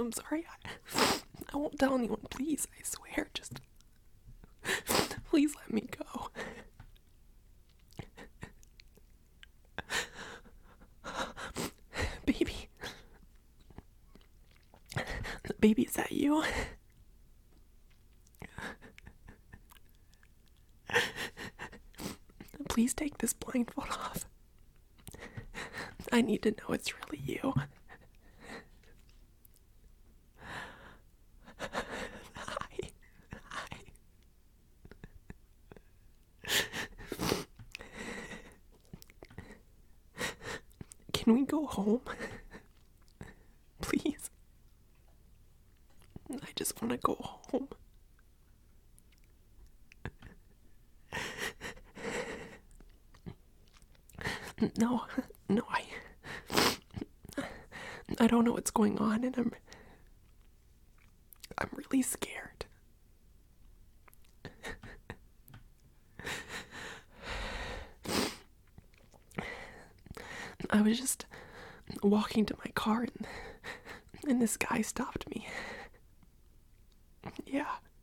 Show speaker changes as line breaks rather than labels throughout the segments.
I'm sorry. I won't tell anyone, please. I swear. Just please let me go. Baby. Baby, is that you? Please take this blindfold off. I need to know it's really you. Hi. Can we go home? Please. I just want to go home. No, I don't know what's going on, and I'm really scared. I was just walking to my car, and this guy stopped me. Yeah.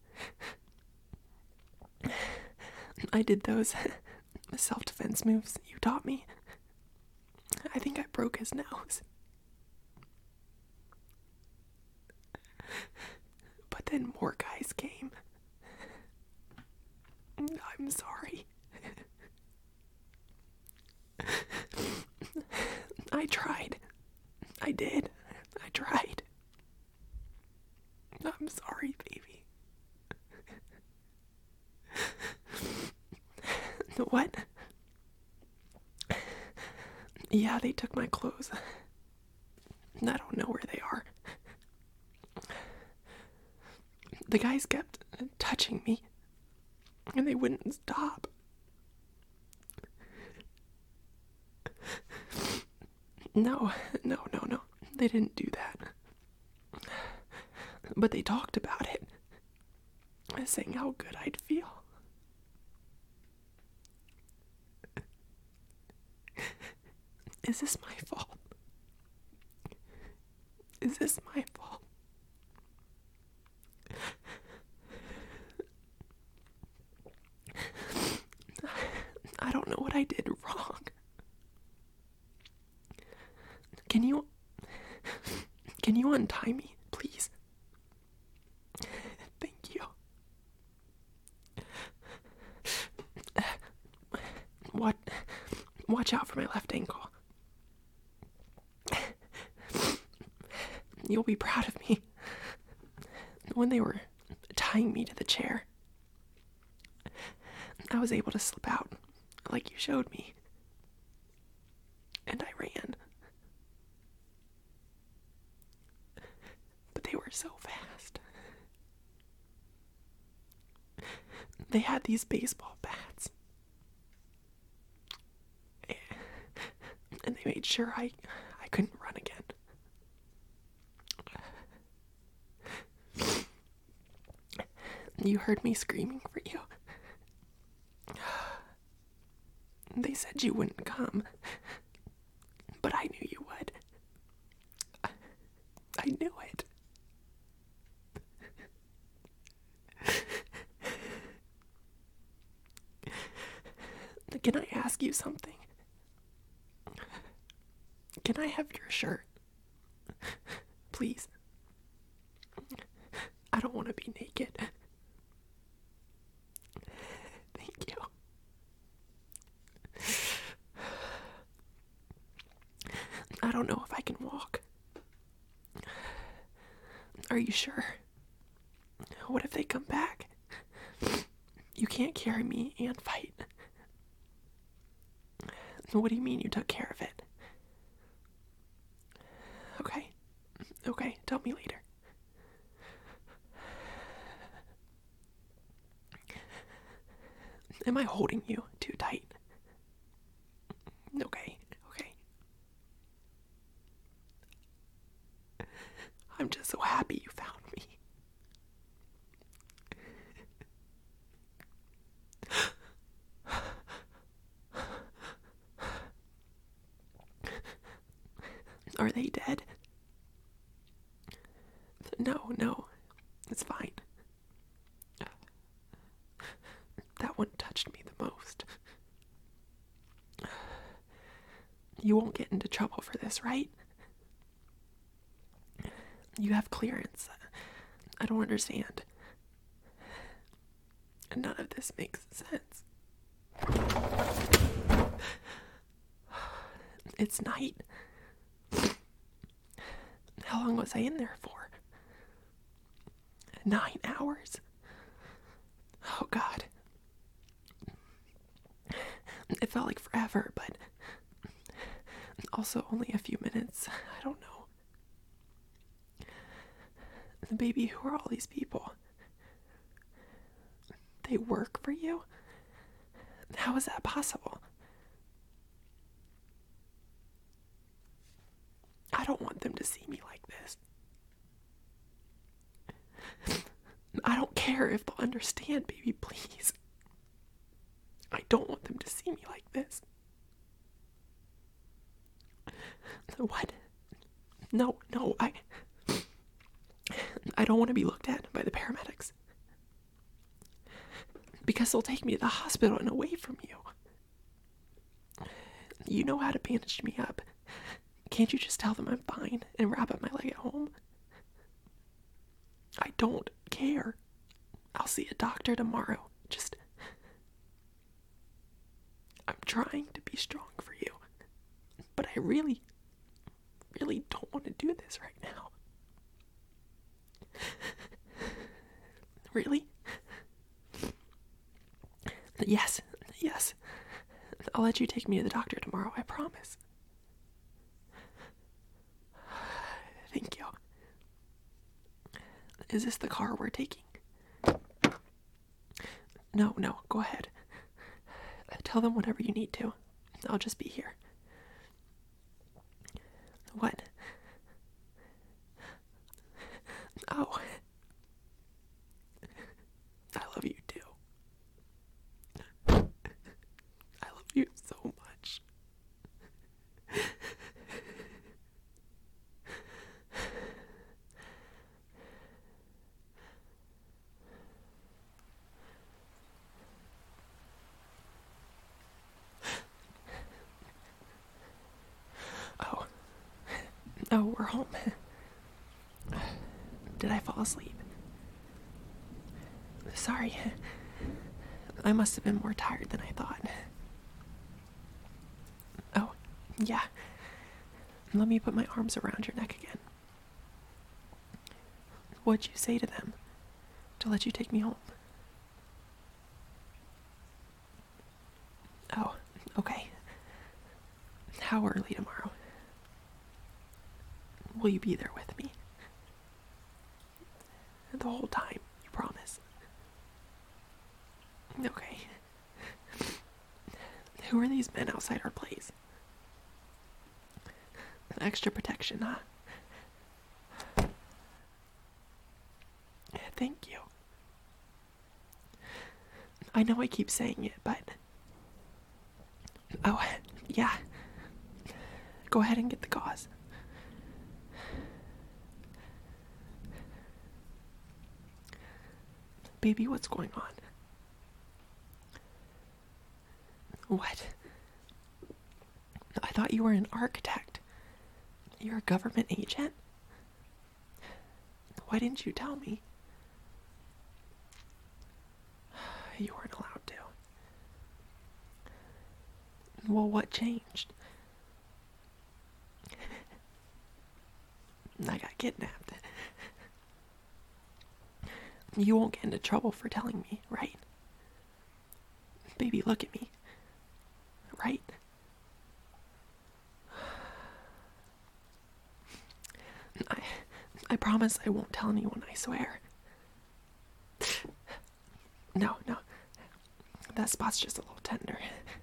I did those self-defense moves that you taught me. I think I broke his nose. But then more guys came. I'm sorry. I tried. I did. I tried. I'm sorry, baby. What? Yeah, they took my clothes. I don't know where they are. The guys kept touching me, and they wouldn't stop. No. They didn't do that. But they talked about it, saying how good I'd feel. Is this my fault? Is this my fault? I don't know what I did wrong. Can you untie me, please? Thank you. Watch out for my left ankle. You'll be proud of me. When they were tying me to the chair, I was able to slip out, like you showed me. And I ran. But they were so fast. They had these baseball bats. And they made sure I couldn't run again. You heard me screaming for you. They said you wouldn't come, but I knew you would. I knew it. Can I ask you something? Can I have your shirt? Please. I don't want to be naked. Thank you. I don't know if I can walk. Are you sure? What if they come back? You can't carry me and fight. What do you mean you took care of it? Okay, tell me later. Am I holding you too tight? Okay. I'm just so happy you found me. Are they dead? It's fine. That one touched me the most. You won't get into trouble for this, right? You have clearance. I don't understand. None of this makes sense. It's night. How long was I in there for? 9 hours? Oh, God. It felt like forever, but also only a few minutes. I don't know. Baby, who are all these people? They work for you? How is that possible? I don't want them to see me like this. I don't care if they'll understand, baby, please. I don't want them to see me like this. What? No, I don't want to be looked at by the paramedics. Because they'll take me to the hospital and away from you. You know how to bandage me up. Can't you just tell them I'm fine and wrap up my leg at home? I don't care. I'll see a doctor tomorrow. I'm trying to be strong for you. But I really don't want to do this right now. Really? Yes. I'll let you take me to the doctor tomorrow, I promise. Thank you. Is this the car we're taking? No, go ahead. Tell them whatever you need to. I'll just be here. What? Oh. I love you too. I love you so much. Oh, we're home. Did I fall asleep? Sorry. I must have been more tired than I thought. Oh, yeah. Let me put my arms around your neck again. What'd you say to them to let you take me home? Oh, okay. How early tomorrow? Will you be there with me? The whole time, you promise? Okay. Who are these men outside our place? Extra protection, huh? Thank you. I know I keep saying it, but... Oh, yeah. Go ahead and get the gauze. Baby, what's going on? What? I thought you were an architect. You're a government agent? Why didn't you tell me? You weren't allowed to. Well, what changed? I got kidnapped. You won't get into trouble for telling me, right? Baby, look at me. Right? I promise I won't tell anyone, I swear. No. That spot's just a little tender.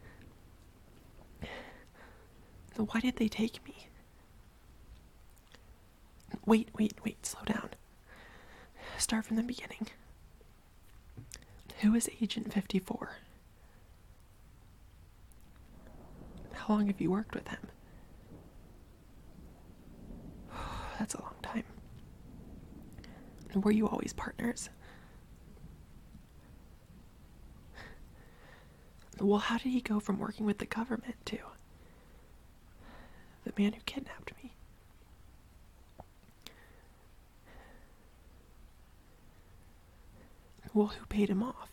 Why did they take me? Wait, slow down. Start from the beginning. Who is Agent 54? How long have you worked with him? That's a long time. Were you always partners? Well, how did he go from working with the government to the man who kidnapped me? Well, who paid him off?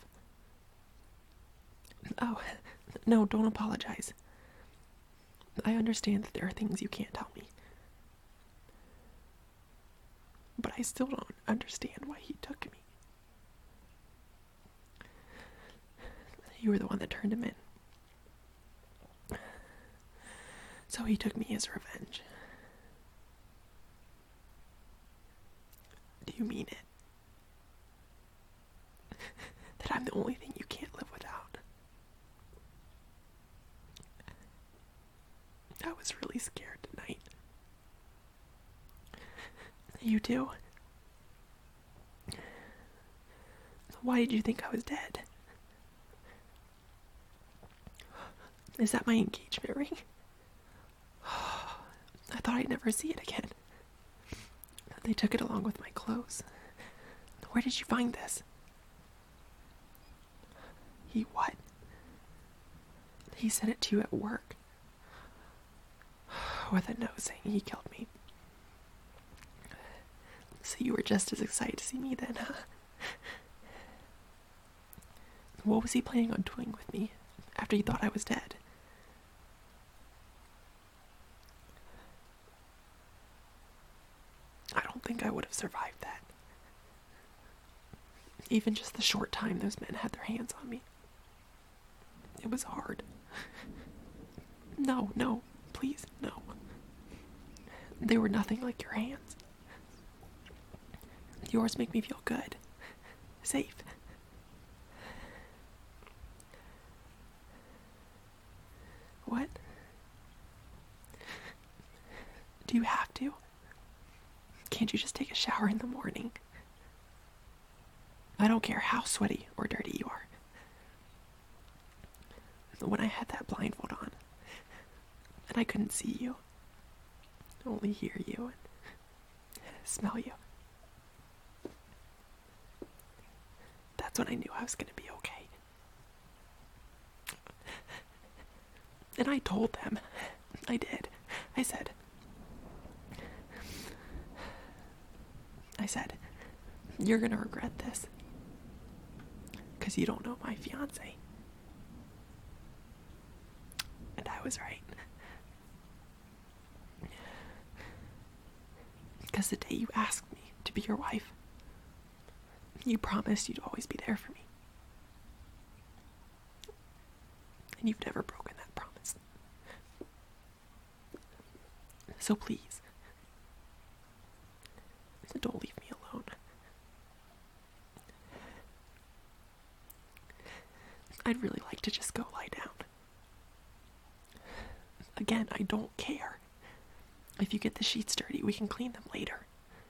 Oh, no, don't apologize. I understand that there are things you can't tell me. But I still don't understand why he took me. You were the one that turned him in. So he took me as revenge. Do you mean it? That I'm the only thing you can't live without? I was really scared tonight. You too? Why did you think I was dead? Is that my engagement ring? I thought I'd never see it again. They took it along with my clothes. Where did you find this? He what? He sent it to you at work. With a note saying he killed me. So you were just as excited to see me then, huh? What was he planning on doing with me after he thought I was dead? I don't think I would have survived that. Even just the short time those men had their hands on me. It was hard. No, please, no. They were nothing like your hands. Yours make me feel good. Safe. What? Do you have to? Can't you just take a shower in the morning? I don't care how sweaty or dirty you are. When I had that blindfold on, and I couldn't see you, only hear you and smell you, that's when I knew I was going to be okay. And I told them. I did. I said, you're going to regret this. Because you don't know my fiance. And I was right. Because the day you asked me to be your wife, you promised you'd always be there for me. And you've never broken that promise. So please, don't leave me alone. I'd really like to just go lie down. Again, I don't care. If you get the sheets dirty, we can clean them later.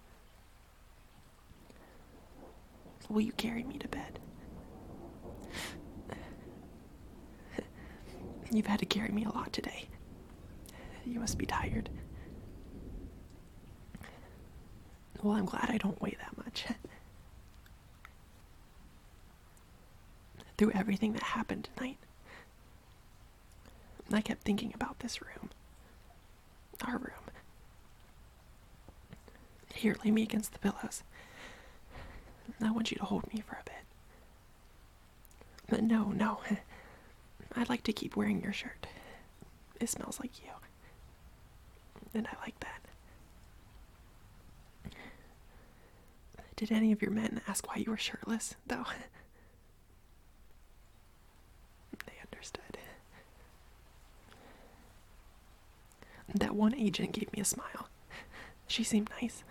Will you carry me to bed? You've had to carry me a lot today. You must be tired. Well, I'm glad I don't weigh that much. Through everything that happened tonight, I kept thinking about this room. Our room. Here, lay me against the pillows. I want you to hold me for a bit. But no. I'd like to keep wearing your shirt. It smells like you. And I like that. Did any of your men ask why you were shirtless, though? They understood. That one agent gave me a smile. She seemed nice.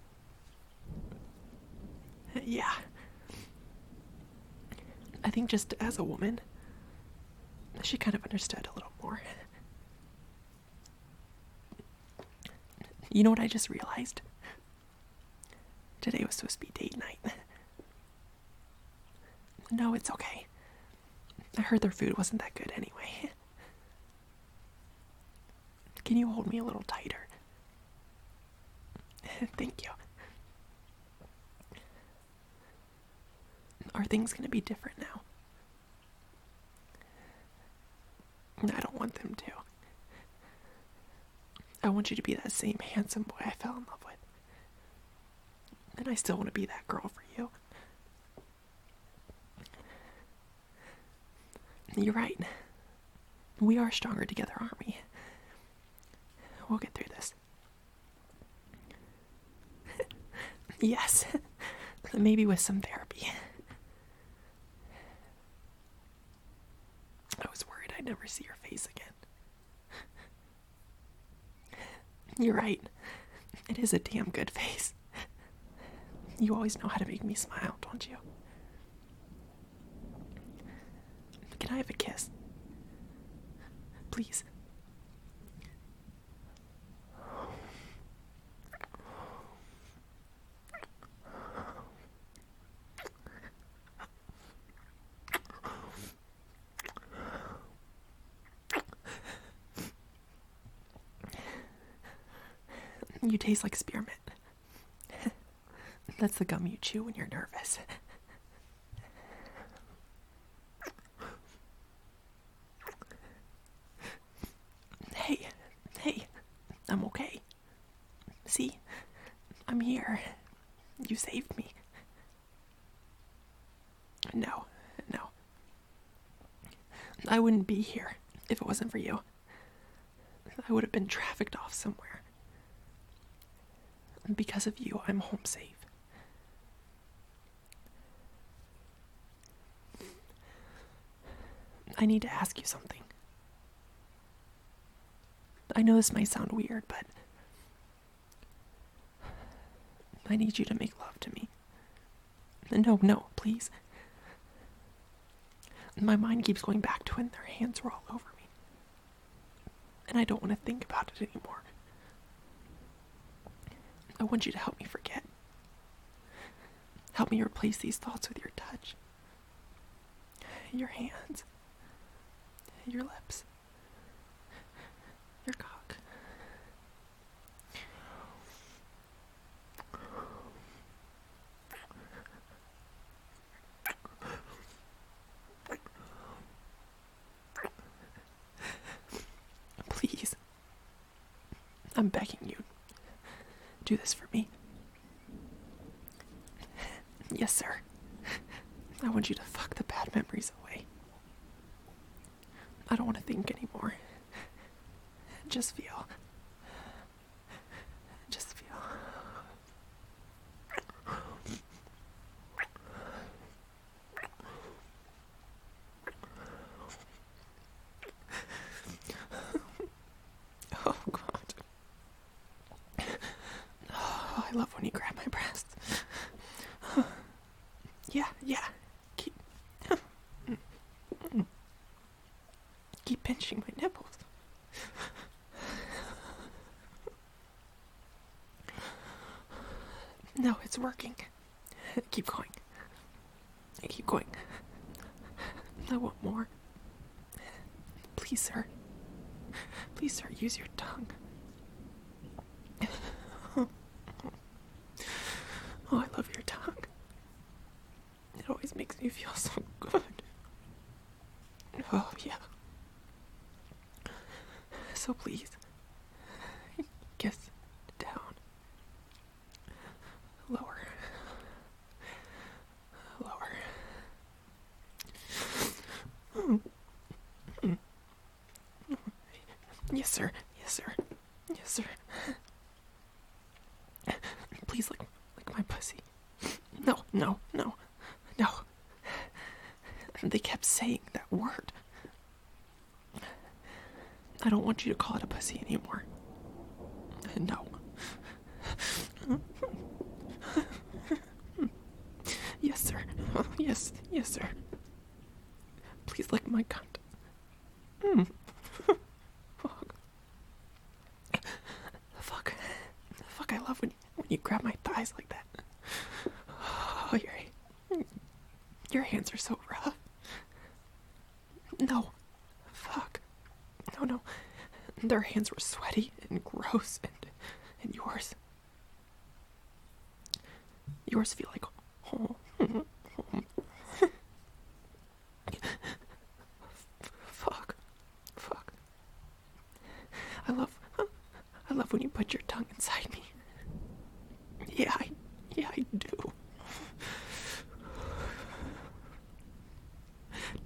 Yeah. I think just as a woman, she kind of understood a little more. You know what I just realized? Today was supposed to be date night. No, it's okay. I heard their food wasn't that good anyway. Can you hold me a little tighter? Thank you. Are things going to be different now? I don't want them to. I want you to be that same handsome boy I fell in love with. And I still want to be that girl for you. You're right. We are stronger together, aren't we? We'll get through this. Yes. Maybe with some therapy. I was worried I'd never see your face again. You're right. It is a damn good face. You always know how to make me smile, don't you? Can I have a kiss? Please. You taste like spearmint. That's the gum you chew when you're nervous. Hey, I'm okay. See, I'm here. You saved me. No. I wouldn't be here if it wasn't for you. I would have been trafficked off somewhere. Because of you, I'm home safe. I need to ask you something. I know this might sound weird, but I need you to make love to me. No, please. My mind keeps going back to when their hands were all over me. And I don't want to think about it anymore. I want you to help me forget. Help me replace these thoughts with your touch. Your hands. Your lips. Your cock. Please. I'm begging you. Do this for me. Yes, sir. I want you to fuck the bad memories away. I don't want to think anymore. Just feel. Oh, God. Oh, I love when you grab my breasts. Yeah. Keep pinching my nipples. No, it's working. Keep going. I want more. Please, sir, use your tongue. Oh, I love your tongue. It always makes me feel so good. Oh, yeah. So please, kiss down. Lower. Yes, sir. Please lick my pussy. No. They kept saying that word. I don't want you to call it a pussy anymore. No. Yes, sir. Yes, sir. Please lick my cunt. Fuck, I love when you grab my thighs like that. Oh, your hands are so rough. No. Fuck. No. Their hands were sweaty and gross, and yours feel like home.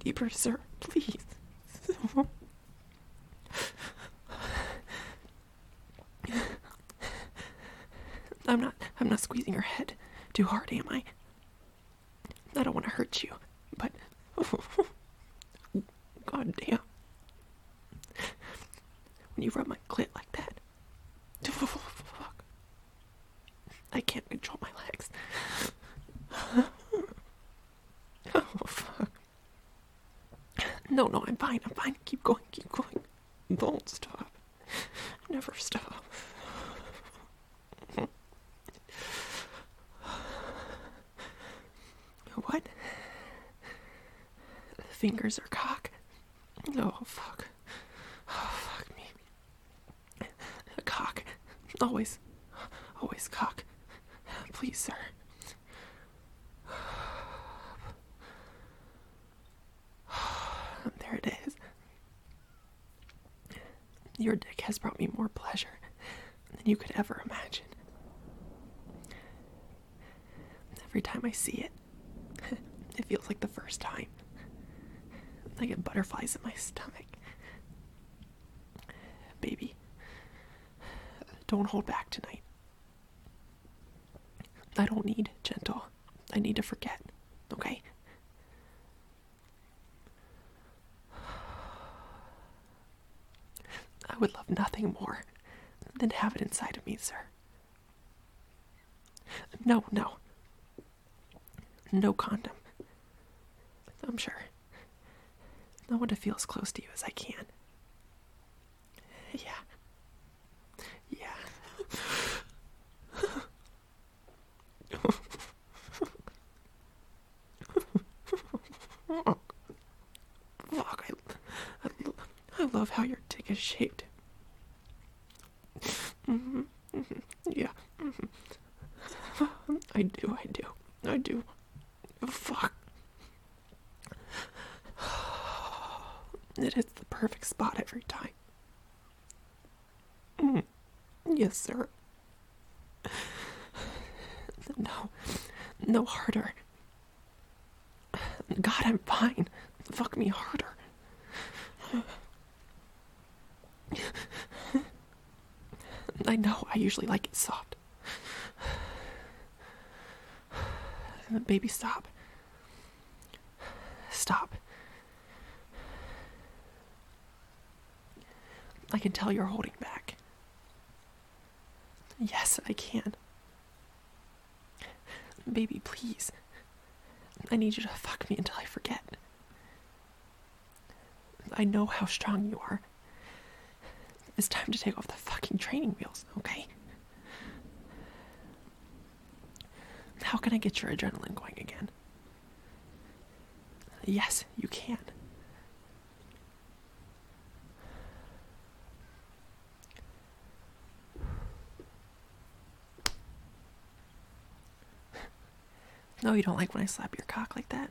deeper, sir, please. I'm not squeezing your head too hard, am I? I don't want to hurt you, but god damn. When you rub my clit like that, fuck. I can't control my legs. Oh, fuck. No, I'm fine. Keep going. Don't stop. Never stop. What? Fingers or cock? Oh, fuck. Oh, fuck me. A cock. Always cock. Please, sir. There it is. Your dick has brought me more pleasure than you could ever imagine. Every time I see it, it feels like the first time. I get butterflies in my stomach. Baby, don't hold back tonight. I don't need gentle. I need to forget, okay? I would love nothing more than to have it inside of me, sir. No. No condom. I'm sure. I want to feel as close to you as I can. Yeah. Fuck, I love how your dick is shaped. Yeah. I do. Fuck. It hits the perfect spot every time. Yes, sir. No harder. God, I'm fine. Fuck me harder. I know, I usually like it soft. Baby, stop. Stop. I can tell you're holding back. Yes, I can. Baby, please. I need you to fuck me until I forget. I know how strong you are. It's time to take off the fucking training wheels, okay? How can I get your adrenaline going again? Yes, you can. No, you don't like when I slap your cock like that?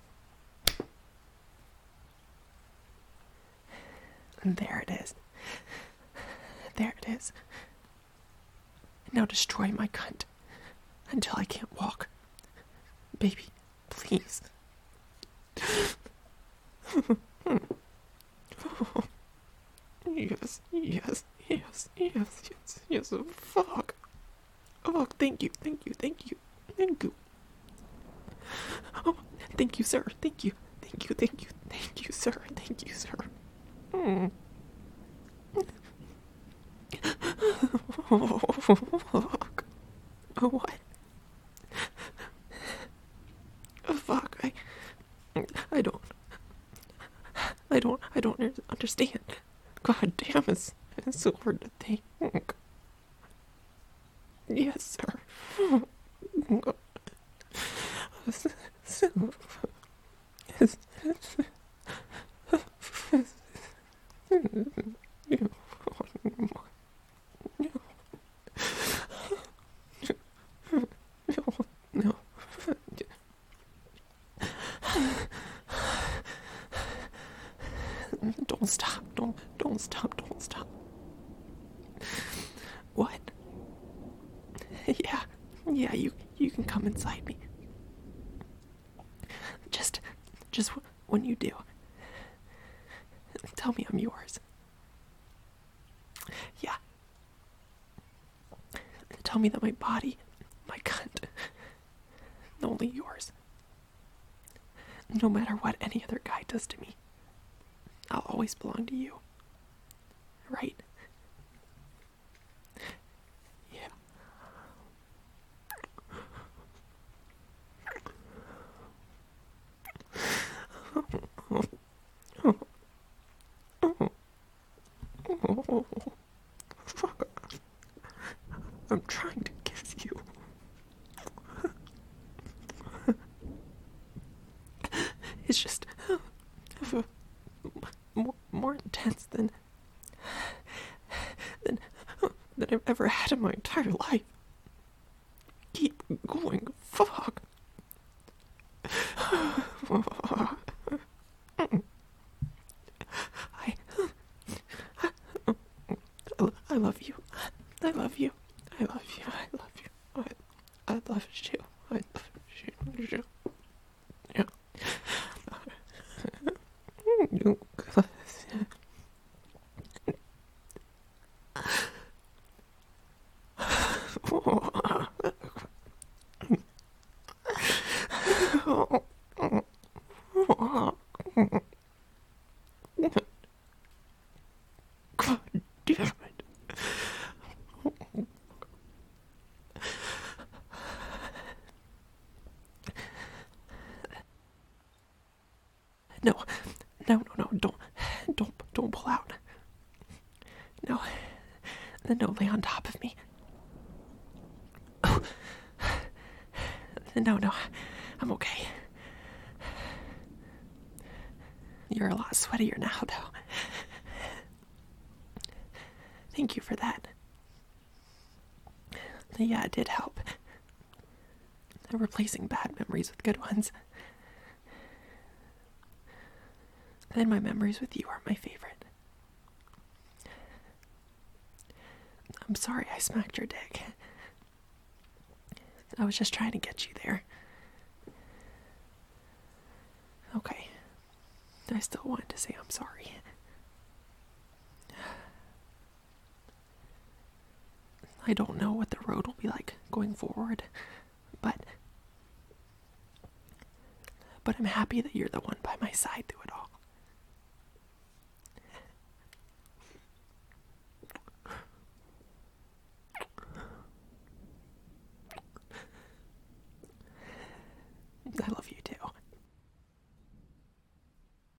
And there it is. There it is. Now destroy my cunt until I can't walk. Baby, please. Yes. Fuck. Oh, thank you. Oh, thank you, sir. Thank you, sir. Oh, fuck. Oh, what? Fuck, I don't understand. God damn, it's so hard to think. Yes, sir. No. Don't stop. Don't stop. What? Yeah, you can come inside me. Just when you do. Tell me I'm yours. Yeah. Tell me that my body, my cunt, only yours. No matter what any other guy does to me, I'll always belong to you. Right? Yeah. Fuck. I'm trying to kiss you. It's just more intense than I've ever had in my entire life. Keep going. Fuck. I love you. I love you. I love you. I love you. I love you. I love you. Yeah. God damn it. No, don't pull out. No, lay on top of me. Oh. No, I'm okay. You're a lot sweatier now, though. Thank you for that. Yeah, it did help. Replacing bad memories with good ones. And my memories with you are my favorite. I'm sorry I smacked your dick. I was just trying to get you there. Okay. I still wanted to say I'm sorry. I don't know what the road will be like going forward, but I'm happy that you're the one by my side through it all.